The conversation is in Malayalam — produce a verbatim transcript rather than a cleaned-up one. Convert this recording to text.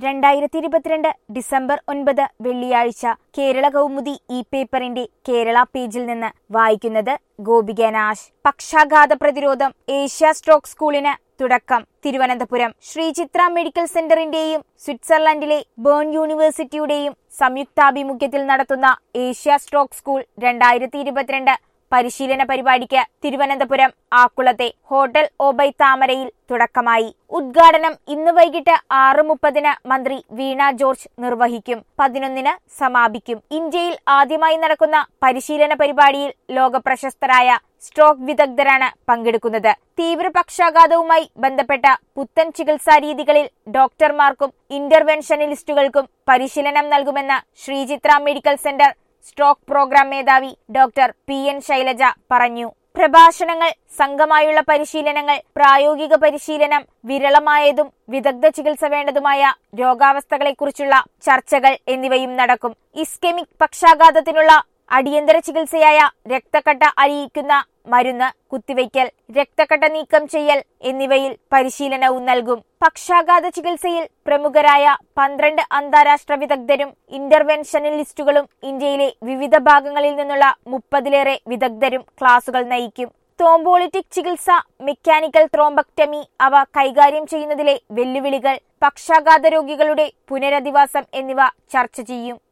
രണ്ടായിരത്തി ഇരുപത്തിരണ്ട് ഡിസംബർ ഒൻപത് വെള്ളിയാഴ്ച കേരള കൗമുദി ഈ പേപ്പറിന്റെ കേരള പേജിൽ നിന്ന് വായിക്കുന്നത് ഗോപിക നാശ്. പക്ഷാഘാത പ്രതിരോധം ഏഷ്യ സ്ട്രോക്ക് സ്കൂളിന് തുടക്കം. തിരുവനന്തപുരം ശ്രീചിത്ര മെഡിക്കൽ സെന്ററിന്റെയും സ്വിറ്റ്സർലൻഡിലെ ബേൺ യൂണിവേഴ്സിറ്റിയുടെയും സംയുക്താഭിമുഖ്യത്തിൽ നടത്തുന്ന ഏഷ്യ സ്ട്രോക്ക് സ്കൂൾ രണ്ടായിരത്തി ഇരുപത്തിരണ്ട് പരിശീലന പരിപാടിക്ക് തിരുവനന്തപുരം ആക്കുളത്തെ ഹോട്ടൽ ഓബൈ താമരയിൽ തുടക്കമായി. ഉദ്ഘാടനം ഇന്ന് വൈകിട്ട് ആറ് മുപ്പതിന് മന്ത്രി വീണ ജോർജ് നിർവഹിക്കും. പതിനൊന്നിന് സമാപിക്കും. ഇന്ത്യയിൽ ആദ്യമായി നടക്കുന്ന പരിശീലന പരിപാടിയിൽ ലോകപ്രശസ്തരായ സ്ട്രോക്ക് വിദഗ്ധരാണ് പങ്കെടുക്കുന്നത്. തീവ്രപക്ഷാഘാതവുമായി ബന്ധപ്പെട്ട പുത്തൻ ചികിത്സാ രീതികളിൽ ഡോക്ടർമാർക്കും ഇന്റർവെൻഷനിലിസ്റ്റുകൾക്കും പരിശീലനം നൽകുമെന്ന് Sreechitra medical centre stroke programme മേധാവി ഡോക്ടർ പി എൻ ശൈലജ പറഞ്ഞു. പ്രഭാഷണങ്ങൾ, സംഘമായുള്ള പരിശീലനങ്ങൾ, പ്രായോഗിക പരിശീലനം, വിരളമായതും വിദഗ്ധ ചികിത്സ വേണ്ടതുമായ രോഗാവസ്ഥകളെക്കുറിച്ചുള്ള ചർച്ചകൾ എന്നിവയും നടക്കും. ഇസ്കെമിക് പക്ഷാഘാതത്തിനുള്ള അടിയന്തര ചികിത്സയായ രക്തക്കട്ട അലിയിക്കുന്ന മരുന്ന്, കുത്തിവയ്ക്കൽ, രക്തക്കട്ട നീക്കം ചെയ്യൽ എന്നിവയിൽ പരിശീലനവും നൽകും. പക്ഷാഘാത ചികിത്സയിൽ പ്രമുഖരായ പന്ത്രണ്ട് അന്താരാഷ്ട്ര വിദഗ്ധരും ഇന്റർവെൻഷനിലിസ്റ്റുകളും ഇന്ത്യയിലെ വിവിധ ഭാഗങ്ങളിൽ നിന്നുള്ള മുപ്പതിലേറെ വിദഗ്ധരും ക്ലാസുകൾ നയിക്കും. ത്രോംബോളിറ്റിക് ചികിത്സ, മെക്കാനിക്കൽ ത്രോംബക്ടമി, അവ കൈകാര്യം ചെയ്യുന്നതിലെ വെല്ലുവിളികൾ, പക്ഷാഘാത രോഗികളുടെ പുനരധിവാസം എന്നിവ ചർച്ച ചെയ്യും.